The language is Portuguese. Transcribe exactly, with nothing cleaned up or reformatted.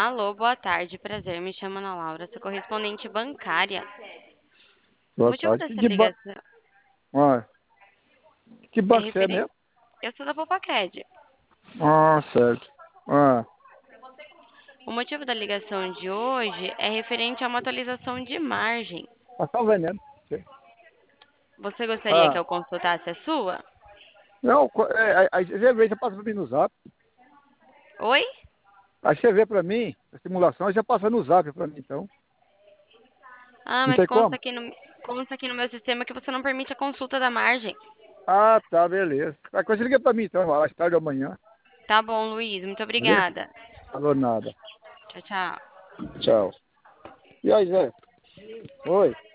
Alô, boa tarde, prazer, me chamo Ana Laura, sou correspondente bancária. O Boa motivo tarde. Que, dessa que, ba... ligação ah, que é banco você é referente... mesmo? Eu sou da Popacred. Ah, certo. Ah, O motivo da ligação de hoje é referente a uma atualização de margem. passar o veneno. Você gostaria que Ah, eu consultasse a sua? não, co- é, aí aí você vê, você passa pra mim no zap. Oi? Aí você vê pra mim, a simulação, aí você passa no zap pra mim, então. Ah, Não mas tem consta como? aqui no, consta aqui no meu sistema que você não permite a consulta da margem. Ah, tá, beleza. Qualquer coisa liga pra mim, então, mais tarde ou amanhã. Tá bom, Luiz, muito Beleza? obrigada. Falou nada. Tchau, tchau. Tchau. E aí, Zé? Oi.